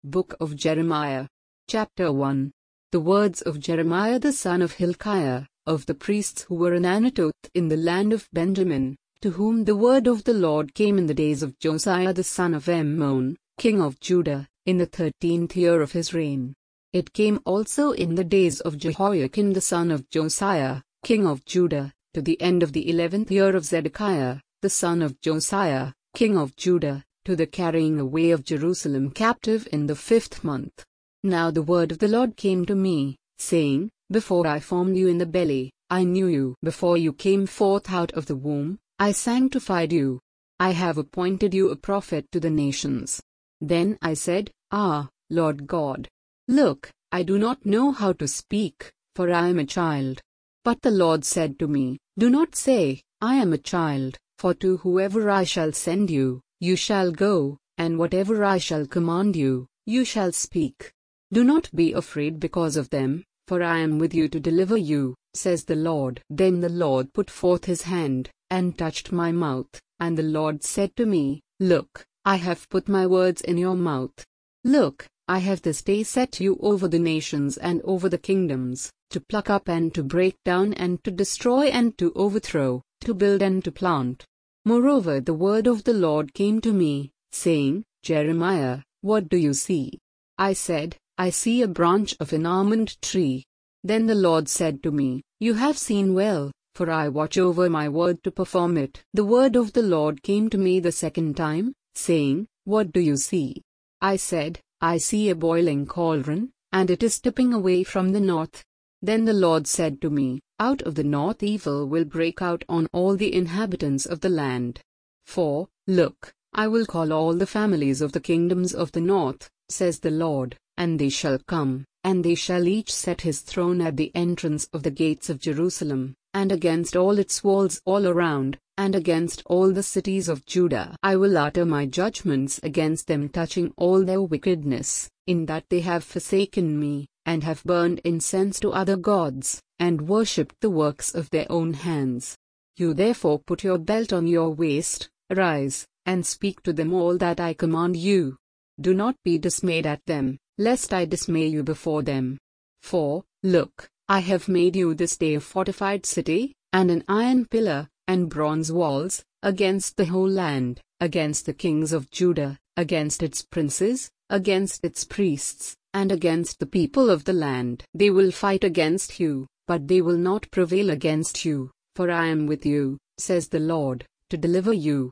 Book of Jeremiah. Chapter 1. The words of Jeremiah the son of Hilkiah, of the priests who were in Anatoth in the land of Benjamin, to whom the word of the Lord came in the days of Josiah the son of Ammon, king of Judah, in the 13th year of his reign. It came also in the days of Jehoiakim the son of Josiah, king of Judah, to the end of the 11th year of Zedekiah, the son of Josiah, king of Judah, to the carrying away of Jerusalem captive in the 5th month. Now the word of the Lord came to me, saying, Before I formed you in the belly, I knew you. Before you came forth out of the womb, I sanctified you. I have appointed you a prophet to the nations. Then I said, Lord God, look, I do not know how to speak, for I am a child. But the Lord said to me, Do not say, I am a child, for to whoever I shall send you, you shall go, and whatever I shall command you, you shall speak. Do not be afraid because of them, for I am with you to deliver you, says the Lord. Then the Lord put forth his hand, and touched my mouth, and the Lord said to me, Look, I have put my words in your mouth. Look, I have this day set you over the nations and over the kingdoms, to pluck up and to break down and to destroy and to overthrow, to build and to plant. Moreover the word of the Lord came to me, saying, Jeremiah, what do you see? I said, I see a branch of an almond tree. Then the Lord said to me, You have seen well, for I watch over my word to perform it. The word of the Lord came to me the second time, saying, What do you see? I said, I see a boiling cauldron, and it is tipping away from the north. Then the Lord said to me, Out of the north evil will break out on all the inhabitants of the land. For, look, I will call all the families of the kingdoms of the north, says the Lord, and they shall come, and they shall each set his throne at the entrance of the gates of Jerusalem, and against all its walls all around, and against all the cities of Judah. I will utter my judgments against them touching all their wickedness, in that they have forsaken me, and have burned incense to other gods, and worshipped the works of their own hands. You therefore put your belt on your waist, arise, and speak to them all that I command you. Do not be dismayed at them, lest I dismay you before them. For, look, I have made you this day a fortified city, and an iron pillar, and bronze walls, against the whole land, against the kings of Judah, against its princes, against its priests, and against the people of the land. They will fight against you, but they will not prevail against you, for I am with you, says the Lord, to deliver you.